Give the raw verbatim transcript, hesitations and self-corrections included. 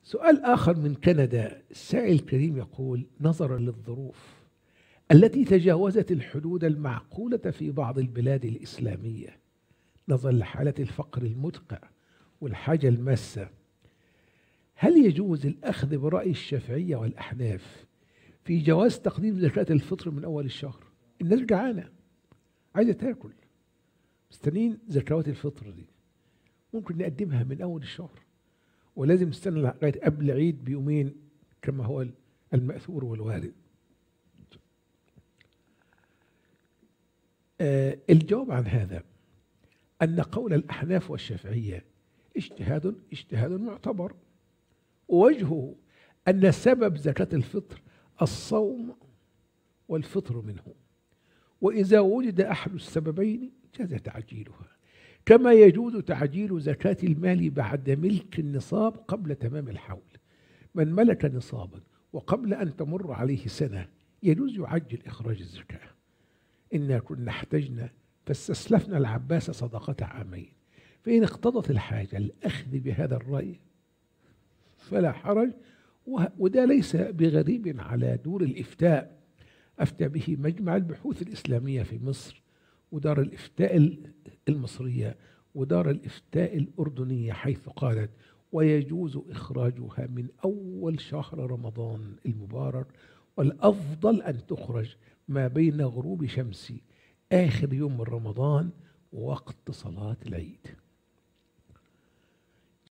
سؤال آخر من كندا، السائل الكريم يقول: نظرا للظروف التي تجاوزت الحدود المعقولة في بعض البلاد الإسلامية، نظرا لحالة الفقر المدقع والحاجة الماسة، هل يجوز الأخذ برأي الشافعية والأحناف في جواز تقديم زكاة الفطر من أول الشهر؟ الناس جعانة عايزة تاكل، مستنين زكوات الفطر دي، ممكن نقدمها من أول الشهر، ولازم نستنى لغاية قبل عيد بيومين كما هو المأثور والوارد. آه الجواب عن هذا أن قول الأحناف والشافعية اجتهاد اجتهاد معتبر، ووجهه أن سبب زكاة الفطر الصوم والفطر منه، وإذا وجد أحد السببين جاز تعجيلها، كما يجوز تعجيل زكاة المال بعد ملك النصاب قبل تمام الحول. من ملك نصابا وقبل أن تمر عليه سنة يجوز يعجل إخراج الزكاة. إنا كنا احتجنا فاستسلفنا العباس صدقة عامين، فإن اقتضت الحاجة الأخذ بهذا الرأي فلا حرج، وده ليس بغريب على دور الإفتاء. أفتى به مجمع البحوث الإسلامية في مصر، ودار الإفتاء المصرية، ودار الإفتاء الأردنية، حيث قالت: ويجوز إخراجها من أول شهر رمضان المبارك، والأفضل أن تخرج ما بين غروب شمس آخر يوم من رمضان ووقت صلاة العيد.